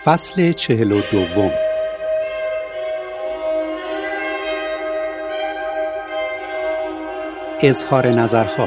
فصل 42. اظهار نظرها.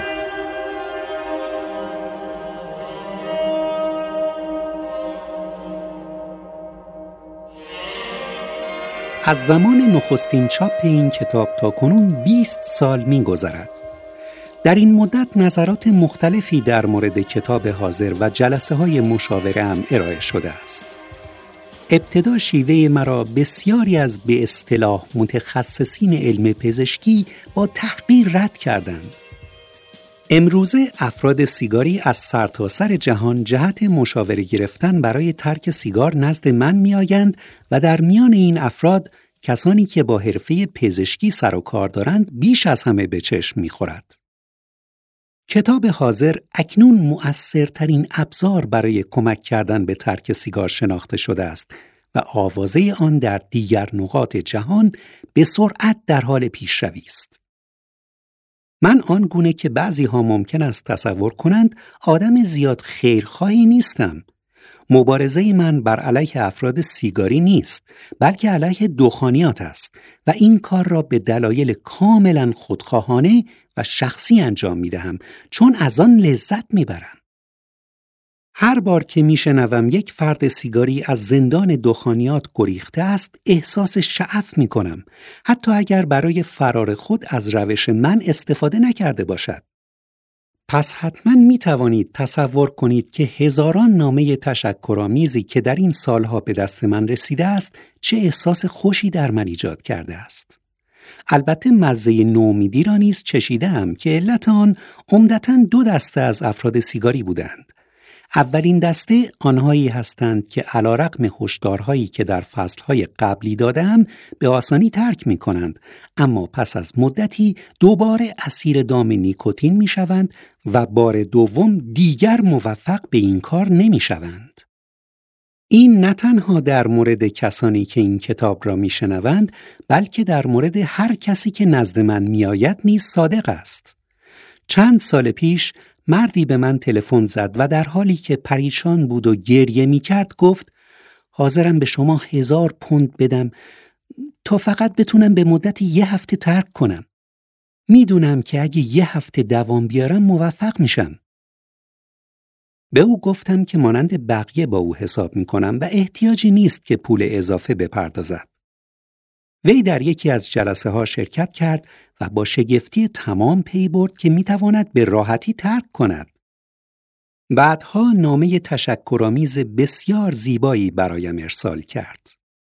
از زمان نخستین چاپ این کتاب تا کنون 20 سال می‌گذرد. در این مدت نظرات مختلفی در مورد کتاب حاضر و جلسه‌های مشاوره هم ارائه شده است. ابتدا شیوه مرا بسیاری از به اصطلاح متخصصین علم پزشکی با تحقیر رد کردند. امروزه افراد سیگاری از سرتاسر جهان جهت مشاوره گرفتن برای ترک سیگار نزد من می‌آیند و در میان این افراد کسانی که با حرفه پزشکی سر و کار دارند بیش از همه به چشم می‌خورد. کتاب حاضر اکنون مؤثرترین ابزار برای کمک کردن به ترک سیگار شناخته شده است و آوازه آن در دیگر نقاط جهان به سرعت در حال پیشروی است. من آنگونه که بعضی ها ممکن است تصور کنند آدم زیاد خیرخواهی نیستم. مبارزه من بر علیه افراد سیگاری نیست، بلکه علیه دخانیات است و این کار را به دلایل کاملا خودخواهانه و شخصی انجام می‌دهم، چون از آن لذت می‌برم. هر بار که میشنوم یک فرد سیگاری از زندان دخانیات گریخته است، احساس شعف می‌کنم، حتی اگر برای فرار خود از روش من استفاده نکرده باشد. پس حتما می‌توانید تصور کنید که هزاران نامه تشکرآمیزی که در این سالها به دست من رسیده است، چه احساس خوشی در من ایجاد کرده است. البته مزه نومیدی را نیز چشیده‌ام که علت آن عمدتاً 2 دسته از افراد سیگاری بودند. اولین دسته آنهایی هستند که علیرغم هشدارهایی که در فصلهای قبلی دادم به آسانی ترک می کنند، اما پس از مدتی دوباره اسیر دام نیکوتین می شوند و بار دوم دیگر موفق به این کار نمی شوند. این نه تنها در مورد کسانی که این کتاب را می شنوند، بلکه در مورد هر کسی که نزد من می آید نیز صادق است. چند سال پیش مردی به من تلفن زد و در حالی که پریشان بود و گریه می کرد گفت حاضرم به شما 1000 پوند بدم تا فقط بتونم به مدت 1 هفته ترک کنم. میدونم که اگه 1 هفته دوام بیارم موفق میشم. به او گفتم که مانند بقیه با او حساب میکنم و احتیاجی نیست که پول اضافه بپردازد. وی در یکی از جلسه ها شرکت کرد و با شگفتی تمام پی برد که میتواند به راحتی ترک کند. بعدها نامه تشکرآمیز بسیار زیبایی برایم ارسال کرد.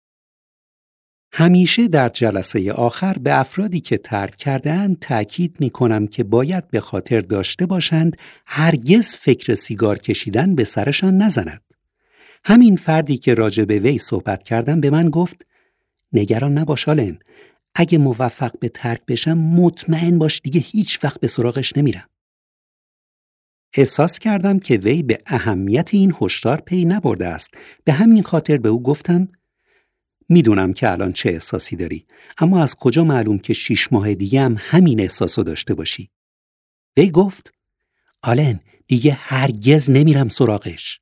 همیشه در جلسه آخر به افرادی که ترک کرده‌اند تأکید می‌کنم که باید به خاطر داشته باشند هرگز فکر سیگار کشیدن به سرشان نزند. همین فردی که راجع به وی صحبت کردم به من گفت نگران نباش آلن، اگه موفق به ترک بشم مطمئن باش دیگه هیچ وقت به سراغش نمیرم. احساس کردم که وی به اهمیت این هشدار پی نبرده است. به همین خاطر به او گفتم میدونم که الان چه احساسی داری، اما از کجا معلوم که 6 ماه دیگه هم همین احساسو داشته باشی؟ وی گفت آلن دیگه هرگز نمیرم سراغش.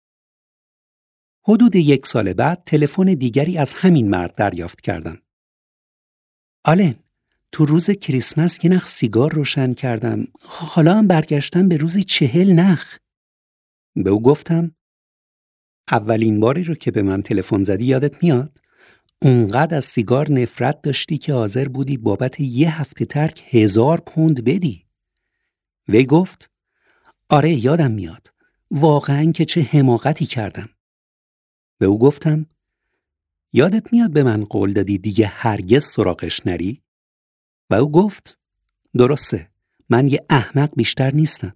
حدود 1 سال بعد تلفن دیگری از همین مرد دریافت کردم. آلن تو روز کریسمس یه نخ سیگار روشن کردم، حالا هم برگشتم به روزی 40 نخ. به او گفتم اولین باری رو که به من تلفن زدی یادت میاد؟ اونقدر از سیگار نفرت داشتی که حاضر بودی بابت 1 هفته ترک 1000 پوند بدی. وی گفت آره یادم میاد، واقعاً که چه حماقتی کردم. به او گفتم یادت میاد به من قول دادی دیگه هرگز سراغش نری؟ و او گفت درسته، من یه احمق بیشتر نیستم.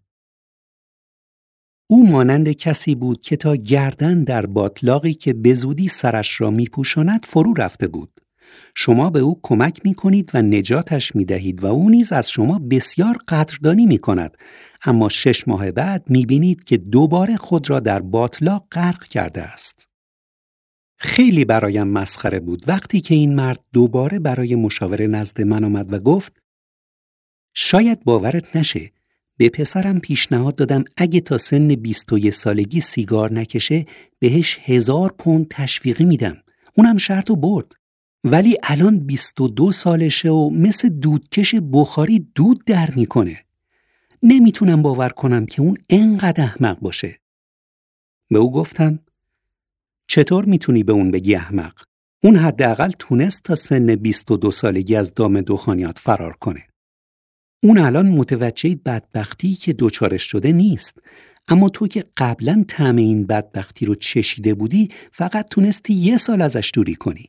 او مانند کسی بود که تا گردن در باتلاقی که به زودی سرش را میپوشاند فرو رفته بود. شما به او کمک میکنید و نجاتش میدهید و او نیز از شما بسیار قدردانی میکند، اما 6 ماه بعد میبینید که دوباره خود را در باتلاق غرق کرده است. خیلی برایم مسخره بود وقتی که این مرد دوباره برای مشاوره نزد من آمد و گفت شاید باورت نشه، به پسرم پیشنهاد دادم اگه تا سن 21 سالگی سیگار نکشه بهش 1000 پوند تشویقی میدم. اونم شرطو برد. ولی الان 22 سالشه و مثل دودکش بخاری دود در میکنه. نمیتونم باور کنم که اون انقدر احمق باشه. به او گفتم چطور میتونی به اون بگی احمق؟ اون حداقل تونست تا سن 22 سالگی از دام دخانیات فرار کنه. اون الان متوجه بدبختی که دوچارش شده نیست، اما تو که قبلا طعم این بدبختی رو چشیده بودی فقط تونستی 1 سال ازش دوری کنی.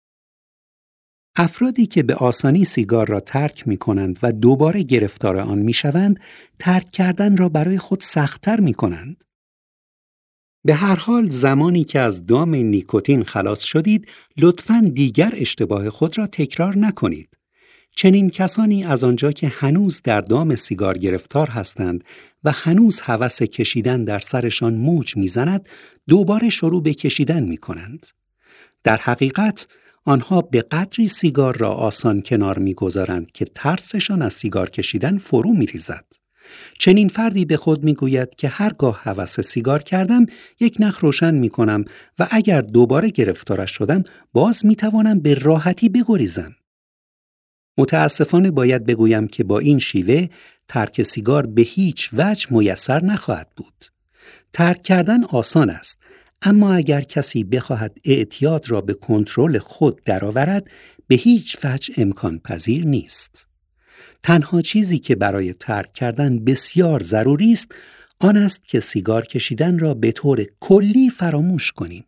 افرادی که به آسانی سیگار را ترک می کنند و دوباره گرفتار آن می شوند، ترک کردن را برای خود سخت‌تر می کنند. به هر حال زمانی که از دام نیکوتین خلاص شدید، لطفاً دیگر اشتباه خود را تکرار نکنید. چنین کسانی از آنجا که هنوز در دام سیگار گرفتار هستند و هنوز هوس کشیدن در سرشان موج می‌زند، دوباره شروع به کشیدن می‌کنند. در حقیقت آنها به قدری سیگار را آسان کنار می‌گذارند که ترسشان از سیگار کشیدن فرو می‌ریزد. چنین فردی به خود می‌گوید که هرگاه هوس سیگار کردم یک نخ روشن می‌کنم و اگر دوباره گرفتارش شدم باز می‌توانم به راحتی بگریزم. متاسفانه باید بگویم که با این شیوه ترک سیگار به هیچ وجه میسر نخواهد بود. ترک کردن آسان است، اما اگر کسی بخواهد اعتیاد را به کنترل خود درآورد به هیچ وجه امکان پذیر نیست. تنها چیزی که برای ترک کردن بسیار ضروری است آن است که سیگار کشیدن را به طور کلی فراموش کنیم.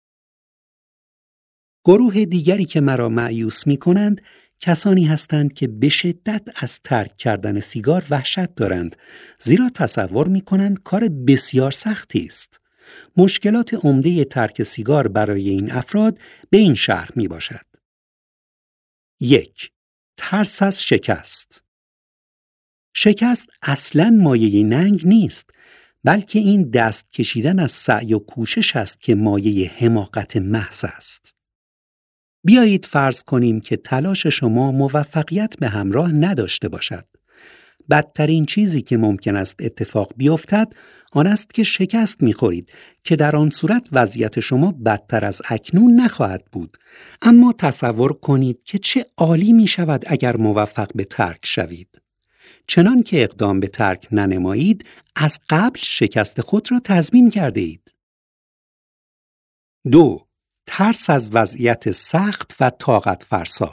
گروه دیگری که مرا مایوس می‌کنند کسانی هستند که به شدت از ترک کردن سیگار وحشت دارند، زیرا تصور می‌کنند کار بسیار سختی است. مشکلات عمده ترک سیگار برای این افراد به این شرح میباشد. 1. ترس از شکست. شکست اصلاً مایه ننگ نیست، بلکه این دست کشیدن از سعی و کوشش است که مایه حماقت محض است. بیایید فرض کنیم که تلاش شما موفقیت به همراه نداشته باشد. بدترین چیزی که ممکن است اتفاق بیفتد آن است که شکست می‌خورید که در آن صورت وضعیت شما بدتر از اکنون نخواهد بود. اما تصور کنید که چه عالی می‌شود اگر موفق به ترک شوید. چنان که اقدام به ترک ننمایید، از قبل شکست خود را تضمین کرده اید. 2. ترس از وضعیت سخت و طاقت فرسا.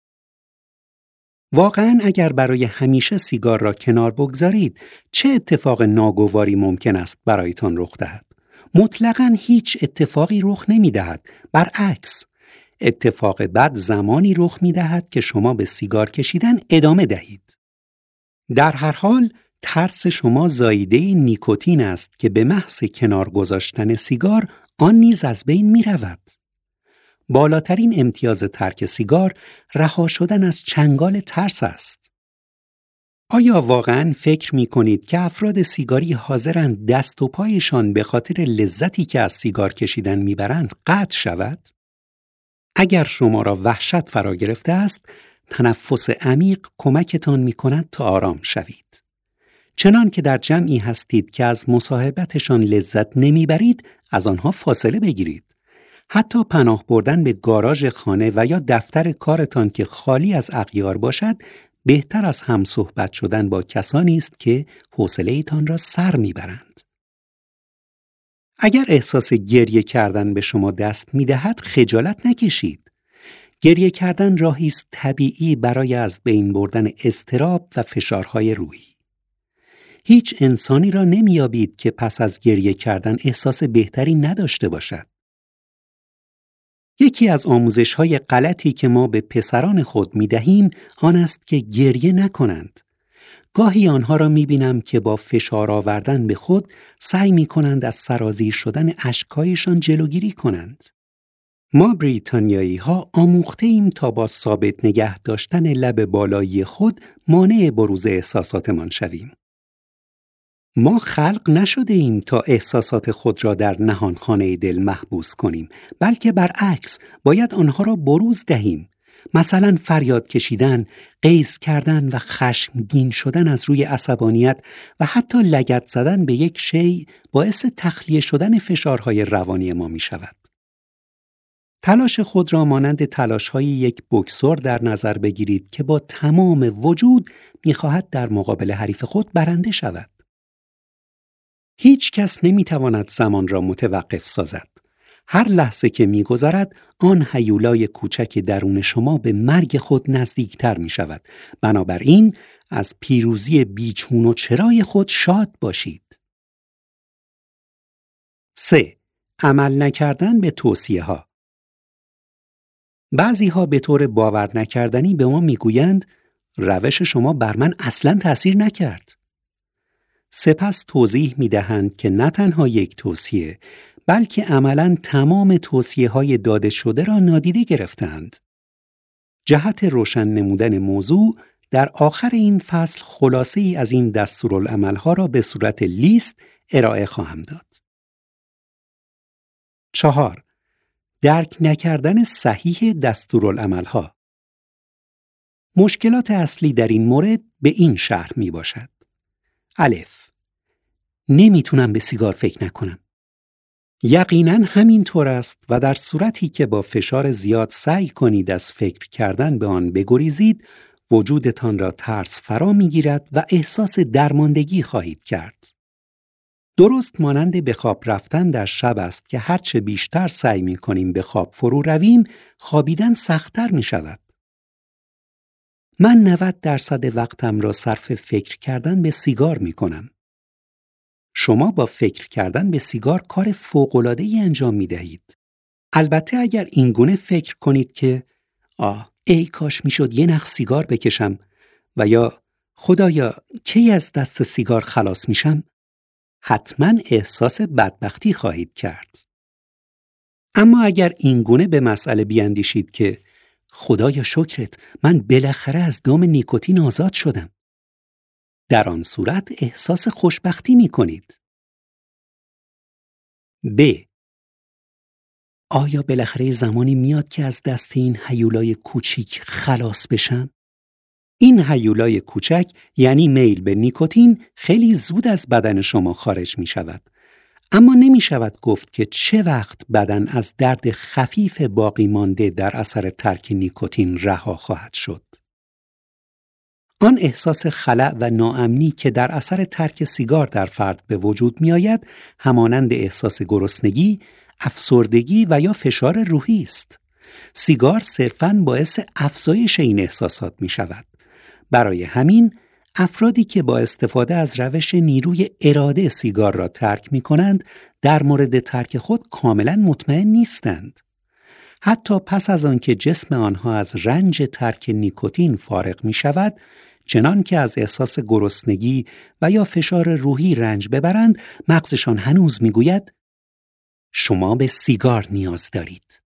واقعاً اگر برای همیشه سیگار را کنار بگذارید، چه اتفاق ناگواری ممکن است برایتان رخ دهد؟ مطلقاً هیچ اتفاقی رخ نمی دهد. برعکس، اتفاق بد زمانی رخ می دهد که شما به سیگار کشیدن ادامه دهید. در هر حال، ترس شما زاییده نیکوتین است که به محض کنار گذاشتن سیگار آن نیز از بین می رود. بالاترین امتیاز ترک سیگار رها شدن از چنگال ترس است. آیا واقعاً فکر می کنید که افراد سیگاری حاضرند دست و پایشان به خاطر لذتی که از سیگار کشیدن می برند قطع شود؟ اگر شما را وحشت فرا گرفته است، تنفس عمیق کمکتان می کند تا آرام شوید. چنان که در جمعی هستید که از مصاحبتشان لذت نمی برید، از آنها فاصله بگیرید. حتی پناه بردن به گاراژ خانه و یا دفتر کارتان که خالی از اغیار باشد، بهتر از هم صحبت شدن با کسانی است که حوصله ایتان را سر میبرند. اگر احساس گریه کردن به شما دست میدهد، خجالت نکشید. گریه کردن راهی است طبیعی برای از بین بردن اضطراب و فشارهای روحی. هیچ انسانی را نمیابید که پس از گریه کردن احساس بهتری نداشته باشد. یکی از آموزش‌های غلطی که ما به پسران خود می‌دهیم آن است که گریه نکنند. گاهی آنها را می‌بینم که با فشار آوردن به خود سعی می‌کنند از سرازیر شدن اشک‌هایشان جلوگیری کنند. ما بریتانیایی‌ها آموخته‌ایم تا با ثابت نگه داشتن لب بالایی خود مانع بروز احساساتمان شویم. ما خلق نشده ایم تا احساسات خود را در نهانخانه دل محبوس کنیم، بلکه برعکس باید آنها را بروز دهیم. مثلا فریاد کشیدن، قیز کردن و خشمگین شدن از روی عصبانیت و حتی لگد زدن به یک شیء باعث تخلیه شدن فشارهای روانی ما می شود. تلاش خود را مانند تلاش‌های یک بوکسور در نظر بگیرید که با تمام وجود می‌خواهد در مقابل حریف خود برنده شود. هیچ کس نمی‌تواند زمان را متوقف سازد. هر لحظه که می‌گذرد، آن هیولای کوچک درون شما به مرگ خود نزدیکتر می‌شود. بنابراین از پیروزی بیچون و چرای خود شاد باشید. 3. عمل نکردن به توصیه‌ها. بعضی‌ها به طور باور نکردنی به ما میگویند روش شما بر من اصلاً تأثیر نکرد. سپس توضیح میدهند که نه تنها یک توصیه بلکه عملاً تمام توصیه‌های داده شده را نادیده گرفتند. جهت روشن نمودن موضوع در آخر این فصل خلاصه‌ای از این دستورالعمل‌ها را به صورت لیست ارائه خواهم داد. 4. درک نکردن صحیح دستورالعمل‌ها. مشکلات اصلی در این مورد به این شرح می باشد. الف. نمیتونم به سیگار فکر نکنم. یقیناً همین طور است و در صورتی که با فشار زیاد سعی کنید از فکر کردن به آن بگریزید، وجودتان را ترس فرا میگیرد و احساس درماندگی خواهید کرد. درست مانند به خواب رفتن در شب است که هرچه بیشتر سعی می کنیم به خواب فرو رویم، خوابیدن سخت‌تر می شود. من 90% وقتم را صرف فکر کردن به سیگار می کنم. شما با فکر کردن به سیگار کار فوق‌العاده‌ای انجام می دهید. البته اگر این گونه فکر کنید که ای کاش می شد یه نخ سیگار بکشم و یا خدایا کی از دست سیگار خلاص می شم، حتما احساس بدبختی خواهید کرد. اما اگر این گونه به مسئله بیاندیشید که خدایا شکرت، من بالاخره از دام نیکوتین آزاد شدم، در آن صورت احساس خوشبختی می کنید. ب. آیا بالاخره زمانی میاد که از دست این هیولای کوچیک خلاص بشم؟ این هیولای کوچک یعنی میل به نیکوتین خیلی زود از بدن شما خارج می شود. اما نمی شود گفت که چه وقت بدن از درد خفیف باقی مانده در اثر ترک نیکوتین رها خواهد شد. آن احساس خلأ و ناامنی که در اثر ترک سیگار در فرد به وجود می آید، همانند احساس گرسنگی، افسردگی و یا فشار روحی است. سیگار صرفاً باعث افزایش این احساسات می شود. برای همین افرادی که با استفاده از روش نیروی اراده سیگار را ترک می کنند، در مورد ترک خود کاملا مطمئن نیستند. حتی پس از آنکه جسم آنها از رنج ترک نیکوتین فارغ می شود، چنان که از احساس گرسنگی و یا فشار روحی رنج ببرند، مغزشان هنوز می گوید شما به سیگار نیاز دارید.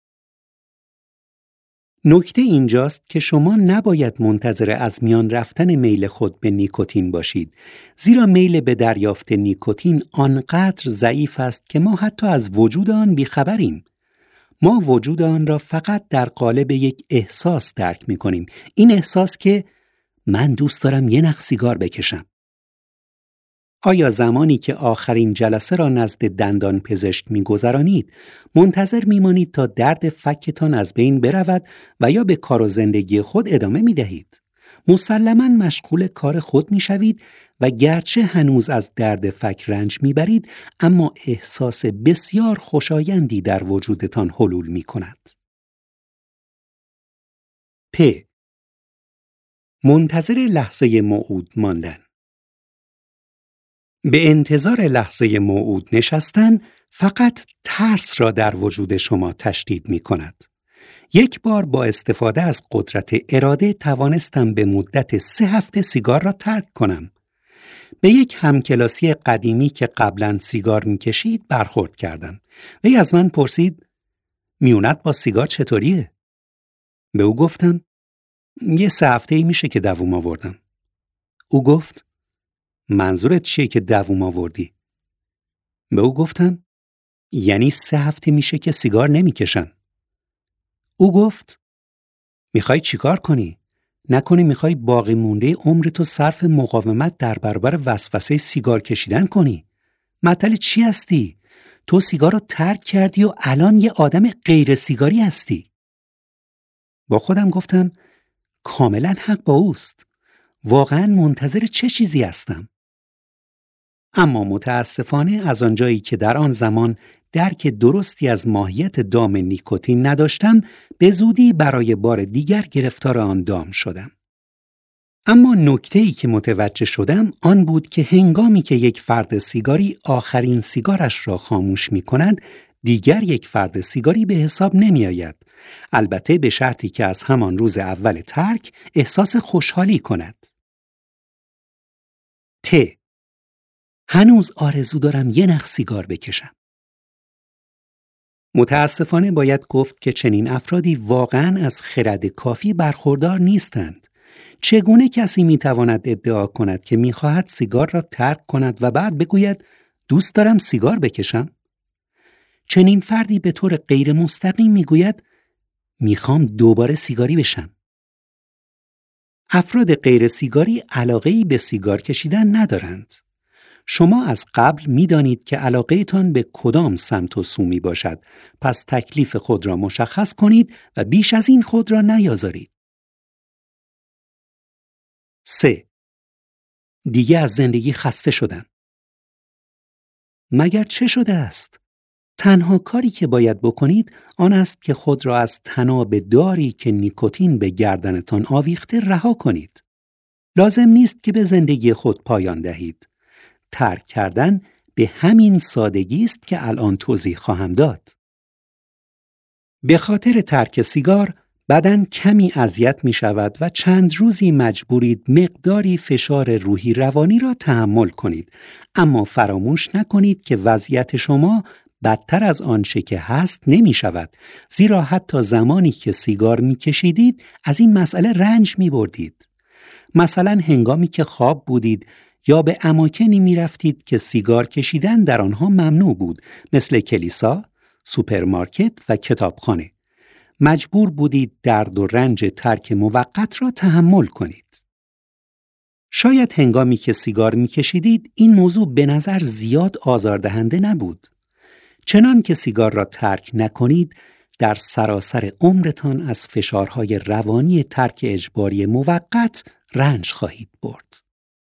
نکته اینجاست که شما نباید منتظر از میان رفتن میل خود به نیکوتین باشید، زیرا میل به دریافت نیکوتین آنقدر ضعیف است که ما حتی از وجود آن بیخبریم. ما وجود آن را فقط در قالب یک احساس درک می کنیم. این احساس که من دوست دارم یه نخ سیگار بکشم. آیا زمانی که آخرین جلسه را نزد دندان پزشک می‌گذرانید، منتظر می‌مانید تا درد فکتان از بین برود و یا به کار و زندگی خود ادامه می‌دهید؟ مسلماً مشغول کار خود می‌شوید و گرچه هنوز از درد فک رنج می‌برید، اما احساس بسیار خوشایندی در وجودتان حلول می‌کند. پ. منتظر لحظه موعود ماندن. به انتظار لحظه موعود نشستن فقط ترس را در وجود شما تشدید می کند. یک بار با استفاده از قدرت اراده توانستم به مدت 3 هفته سیگار را ترک کنم. به یک همکلاسی قدیمی که قبلا سیگار می کشید برخورد کردم. وی از من پرسید میونت با سیگار چطوریه؟ به او گفتم یه 3 هفته‌ای میشه که دووم آوردم. او گفت منظورت چیه که دووم آوردی؟ به او گفتم یعنی 3 هفته میشه که سیگار نمیکشم. او گفت میخوای چیکار کنی؟ نکنی میخوای باقی مونده عمرتو صرف مقاومت در برابر وسوسه سیگار کشیدن کنی؟ معطل چی هستی؟ تو سیگار رو ترک کردی و الان یه آدم غیر سیگاری هستی. با خودم گفتم کاملا حق با اوست. واقعا منتظر چه چیزی هستم؟ اما متاسفانه از آنجایی که در آن زمان درک درستی از ماهیت دام نیکوتین نداشتم، به زودی برای بار دیگر گرفتار آن دام شدم. اما نکته‌ای که متوجه شدم آن بود که هنگامی که یک فرد سیگاری آخرین سیگارش را خاموش می‌کند، دیگر یک فرد سیگاری به حساب نمی‌آید. البته به شرطی که از همان روز اول ترک احساس خوشحالی کند. هنوز آرزو دارم یه نخ سیگار بکشم. متاسفانه باید گفت که چنین افرادی واقعاً از خرد کافی برخوردار نیستند. چگونه کسی میتواند ادعا کند که میخواهد سیگار را ترک کند و بعد بگوید دوست دارم سیگار بکشم؟ چنین فردی به طور غیر مستقیم میگوید میخوام دوباره سیگاری بشم. افراد غیر سیگاری علاقه‌ای به سیگار کشیدن ندارند. شما از قبل می‌دانید که علاقه‌تان به کدام سمت و سو میباشد، پس تکلیف خود را مشخص کنید و بیش از این خود را نیازارید. 3. دیگه از زندگی خسته شدم. مگر چه شده است؟ تنها کاری که باید بکنید آن است که خود را از طناب داری که نیکوتین به گردنتان آویخته رها کنید. لازم نیست که به زندگی خود پایان دهید. ترک کردن به همین سادگی است که الان توضیح خواهم داد. به خاطر ترک سیگار بدن کمی اذیت می شود و چند روزی مجبورید مقداری فشار روحی روانی را تحمل کنید، اما فراموش نکنید که وضعیت شما بدتر از آنچه که هست نمی شود، زیرا حتی زمانی که سیگار می کشیدید از این مسئله رنج می بردید. مثلا هنگامی که خواب بودید یا به اماکنی می رفتید که سیگار کشیدن در آنها ممنوع بود، مثل کلیسا، سوپرمارکت و کتابخانه. مجبور بودید درد و رنج ترک موقت را تحمل کنید. شاید هنگامی که سیگار می کشیدید این موضوع به نظر زیاد آزاردهنده نبود. چنان که سیگار را ترک نکنید، در سراسر عمرتان از فشارهای روانی ترک اجباری موقت رنج خواهید برد.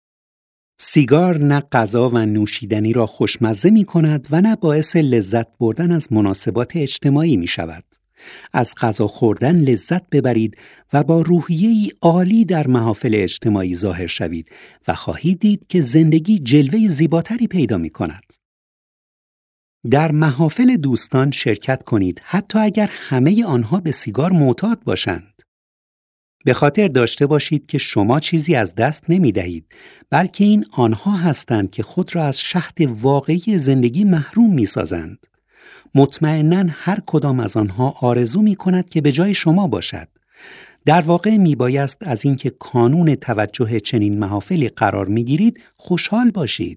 سیگار نه غذا و نوشیدنی را خوشمزه می کند و نه باعث لذت بردن از مناسبات اجتماعی می شود. از غذا خوردن لذت ببرید و با روحیه‌ای عالی در محافل اجتماعی ظاهر شوید و خواهید دید که زندگی جلوه زیباتری پیدا می کند. در محافل دوستان شرکت کنید، حتی اگر همه آنها به سیگار معتاد باشند. به خاطر داشته باشید که شما چیزی از دست نمی دهید، بلکه این آنها هستند که خود را از شهد واقعی زندگی محروم می سازند. مطمئناً هر کدام از آنها آرزو می کند که به جای شما باشد. در واقع می بایست از اینکه کانون توجه چنین محافلی قرار می گیرید خوشحال باشید.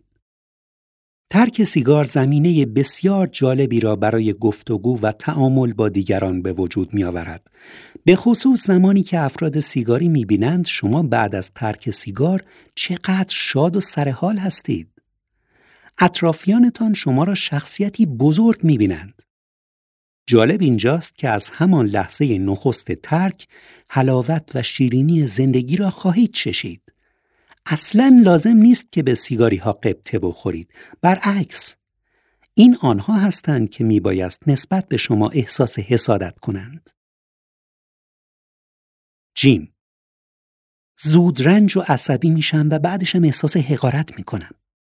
ترک سیگار زمینه بسیار جالبی را برای گفتگو و تعامل با دیگران به وجود می آورد. به خصوص زمانی که افراد سیگاری می بینند شما بعد از ترک سیگار چقدر شاد و سرحال هستید. اطرافیانتان شما را شخصیتی بزرگ می بینند. جالب اینجاست که از همان لحظه نخست ترک حلاوت و شیرینی زندگی را خواهید چشید. اصلاً لازم نیست که به سیگاری ها قبطه بخورید. برعکس، این آنها هستند که می بایست نسبت به شما احساس حسادت کنند. جیم: زود رنج و عصبی میشم و بعدشم احساس حقارت میکنم.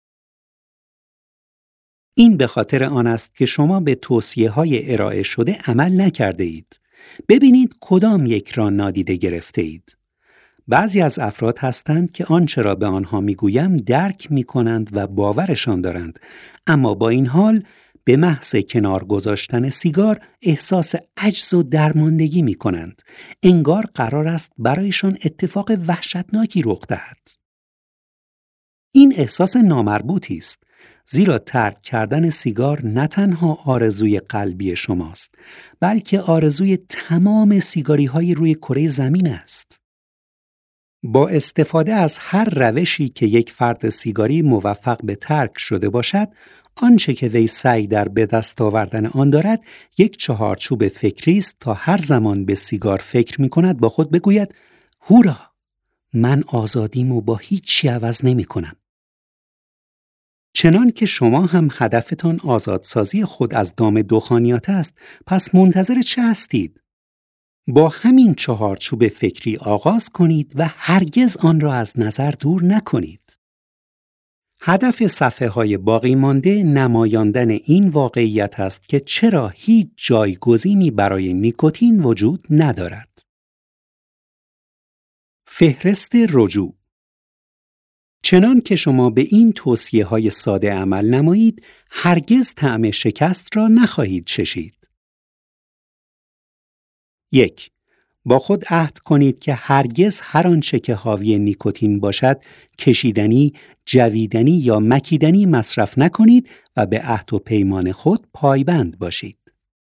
این به خاطر آن است که شما به توصیه‌های ارائه شده عمل نکرده اید. ببینید کدام یک را نادیده گرفته اید. بعضی از افراد هستند که آنچه را به آنها میگویم درک میکنند و باورشان دارند، اما با این حال به محض کنار گذاشتن سیگار احساس عجز و درماندگی میکنند. انگار قرار است برایشان اتفاق وحشتناکی رخ دهد. این احساس نامربوطی است، زیرا ترک کردن سیگار نه تنها آرزوی قلبی شماست، بلکه آرزوی تمام سیگاری‌های روی کره زمین است. با استفاده از هر روشی که یک فرد سیگاری موفق به ترک شده باشد، آنچه که وی سعی در به دست آوردن آن دارد یک چهارچوب فکری است تا هر زمان به سیگار فکر می‌کند با خود بگوید هورا، من آزادیمو با هیچی عوض نمی‌کنم. چنان که شما هم هدفتان آزادسازی خود از دام دخانیات است، پس منتظر چه هستید؟ با همین چهارچوب فکری آغاز کنید و هرگز آن را از نظر دور نکنید. هدف صفحه‌های باقی مانده نمایاندن این واقعیت است که چرا هیچ جایگزینی برای نیکوتین وجود ندارد. فهرست رجوع. چنان که شما به این توصیه‌های ساده عمل نمایید، هرگز طعم شکست را نخواهید چشید. 1. با خود عهد کنید که هرگز هر آنچه که حاوی نیکوتین باشد، کشیدنی، جویدنی یا مکیدنی مصرف نکنید و به عهد و پیمان خود پایبند باشید.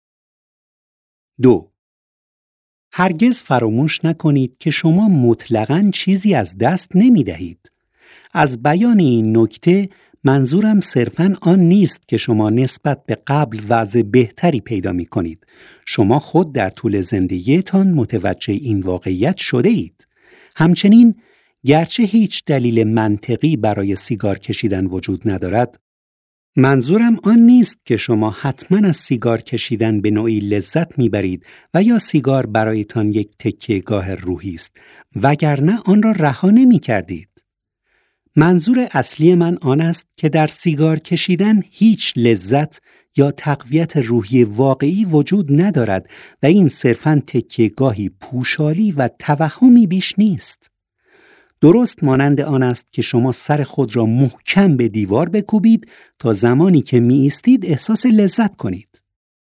2. هرگز فراموش نکنید که شما مطلقاً چیزی از دست نمی دهید. از بیان این نکته منظورم صرفاً آن نیست که شما نسبت به قبل وضع بهتری پیدا می کنید. شما خود در طول زندگیتان متوجه این واقعیت شده اید. همچنین گرچه هیچ دلیل منطقی برای سیگار کشیدن وجود ندارد، منظورم آن نیست که شما حتماً از سیگار کشیدن به نوعی لذت میبرید و یا سیگار برایتان یک تکیه‌گاه روحی است، وگرنه آن را رها نمی‌کردید. منظور اصلی من آن است که در سیگار کشیدن هیچ لذت یا تقویت روحی واقعی وجود ندارد و این صرفاً تکیه‌گاهی پوشالی و توهمی بیش نیست. درست مانند آن است که شما سر خود را محکم به دیوار بکوبید تا زمانی که می ایستید احساس لذت کنید.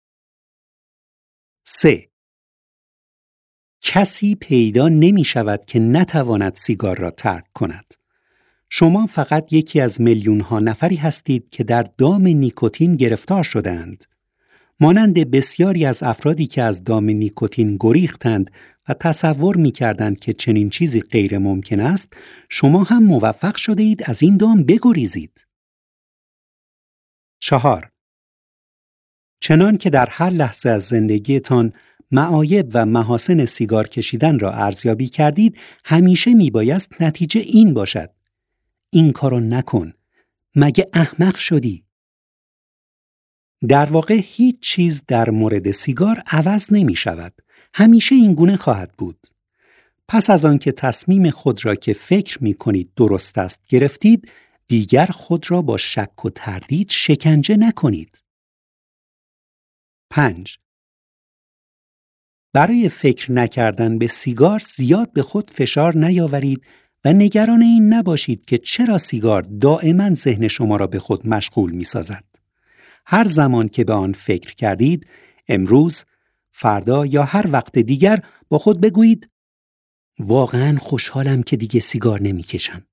3. کسی پیدا نمی شود که نتواند سیگار را ترک کند. شما فقط یکی از میلیون‌ها نفری هستید که در دام نیکوتین گرفتار شده‌اند. مانند بسیاری از افرادی که از دام نیکوتین گریختند و تصور می‌کردند که چنین چیزی غیر ممکن است، شما هم موفق شده اید از این دام بگریزید. 4. چنان که در هر لحظه از زندگیتان معایب و محاسن سیگار کشیدن را ارزیابی کردید، همیشه میبایست نتیجه این باشد: این کارو نکن، مگه احمق شدی؟ در واقع هیچ چیز در مورد سیگار عوض نمی شود. همیشه این گونه خواهد بود. پس از آن که تصمیم خود را که فکر می کنید درست است گرفتید، دیگر خود را با شک و تردید شکنجه نکنید. 5. برای فکر نکردن به سیگار زیاد به خود فشار نیاورید و نگران این نباشید که چرا سیگار دائما ذهن شما را به خود مشغول می سازد. هر زمان که به آن فکر کردید، امروز، فردا یا هر وقت دیگر با خود بگویید واقعا خوشحالم که دیگه سیگار نمی کشم.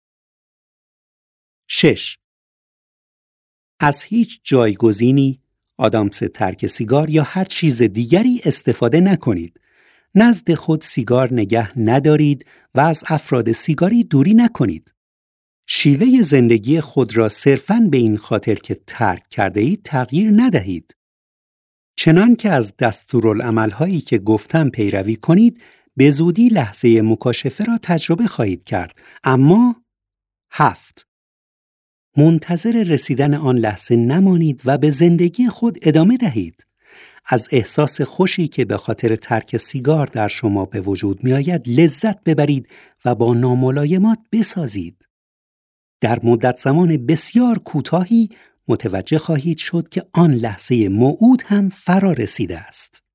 6. از هیچ جایگزینی، آدامس ترک سیگار یا هر چیز دیگری استفاده نکنید. نزد خود سیگار نگه ندارید و از افراد سیگاری دوری نکنید. شیوه زندگی خود را صرفاً به این خاطر که ترک کرده اید تغییر ندهید. چنان که از دستورالعمل‌هایی که گفتم پیروی کنید، به زودی لحظه مکاشفه را تجربه خواهید کرد. اما 7. منتظر رسیدن آن لحظه نمانید و به زندگی خود ادامه دهید. از احساس خوشی که به خاطر ترک سیگار در شما به وجود می آید لذت ببرید و با ناملایمات بسازید. در مدت زمان بسیار کوتاهی متوجه خواهید شد که آن لحظه موعود هم فرا رسیده است.